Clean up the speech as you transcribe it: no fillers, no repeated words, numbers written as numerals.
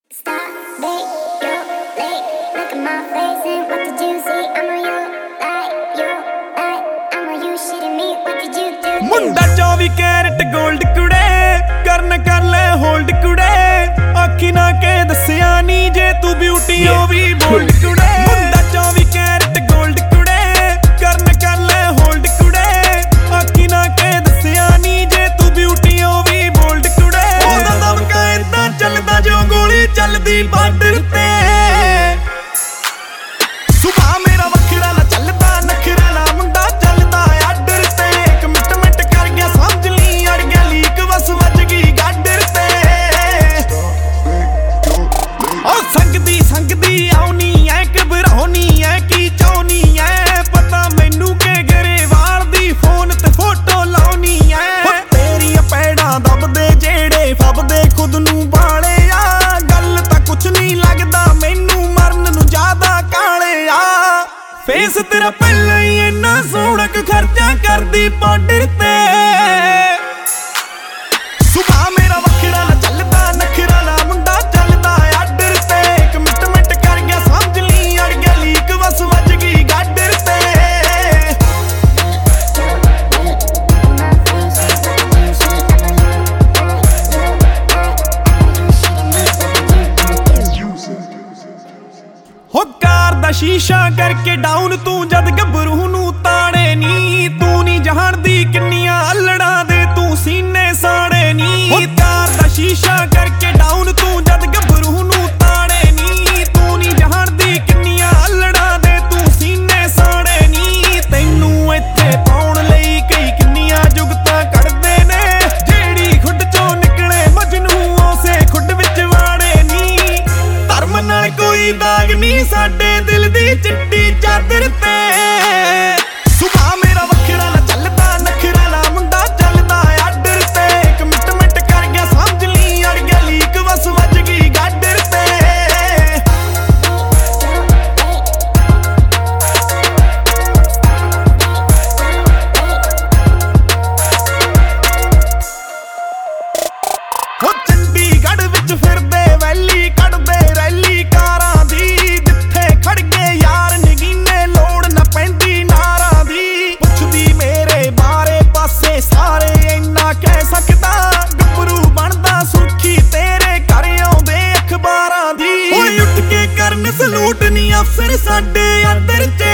मुंडा 24 carat gold कुड़े करन कर ले होल्ड कुड़े आखी ना के दसिया नी जे तू ब्यूटी हो भी बोल्ड कुड़े मुंडा 24 कैरेट गोल्ड कुड़े करन कर ले होल्ड कुड़े आखी ना के दसिया नी जे तू ब्यूटी हो भी बोल्ड कुड़े ओदा दमका इदां चलदा जो गोली चलदी बार्डर ते सुबह मेरा वखरा ना चलदा नखरा ना मुंडा चलदा आर्डर ते एक मिनट कर गया समझ ली अड़ गया लीक बस वज गई गाडर ते ओ संगदी आउनी ऐ घबराउनी ऐ की चाहनी ऐ पता मैनू के गरेवाल दी फोन ते फोटो लाउनी ऐ तेरी पैड़ा दबदे जेड़े फबदे खुद नू बाले आ गल तां कुछ नहीं लगदा मैनू मरन नू ज्यादा काले आ फेस तेरा पहले ही इन्ना सोहना खर्चा करदी पाउडर ते सुबह मेरा वखरा ना चलदा नखरा ना मुंडा चलदा आर्डर ते एक मिनट कर गया समझ ली अड़ गया लीक बस वज गई गाडर ते हो कार दा शीशा करके डाउन तू जद गबरू नू ताड़े नी तू नी जहानदी किन्नियां अल्लड़ा दे तू सीने साड़े नी हो कार दा शीशा करके डाउन तू जद गबरू नू ताड़े नी तू नी जहानदी किन्नियां अल्लड़ा दे तू सीने साड़े नी तैनू इत्थे पाउण लई कई किन्नियां जुगतां कढदे ने जेड़ी खुड चों निकले मजनू उसे खुड विच वाड़े नी धर्म नाल कोई दाग नी साडे दिल दी चिट्टी चादर ते सुबह मेरा वखरा ना चलदा नखरा ना मुंडा चलदा आर्डर ते एक मिनट कर गया समझ ली अड़ गया लीक बस वज गई गाडर ते हो चंडीगढ़ विच फिरदे वैली कढदे रैली कारां दी जिथे खड़ गए यार नगीने लोड़ ना पैंदी नारां दी पुछदी मेरे बारे पासे सारे इन्ना कह सकदा गबरू बनदा सुर्खी तेरे घर आउंदे अखबारां दी ओए उठ के करन सलूट नी अफसर साडे अंदर च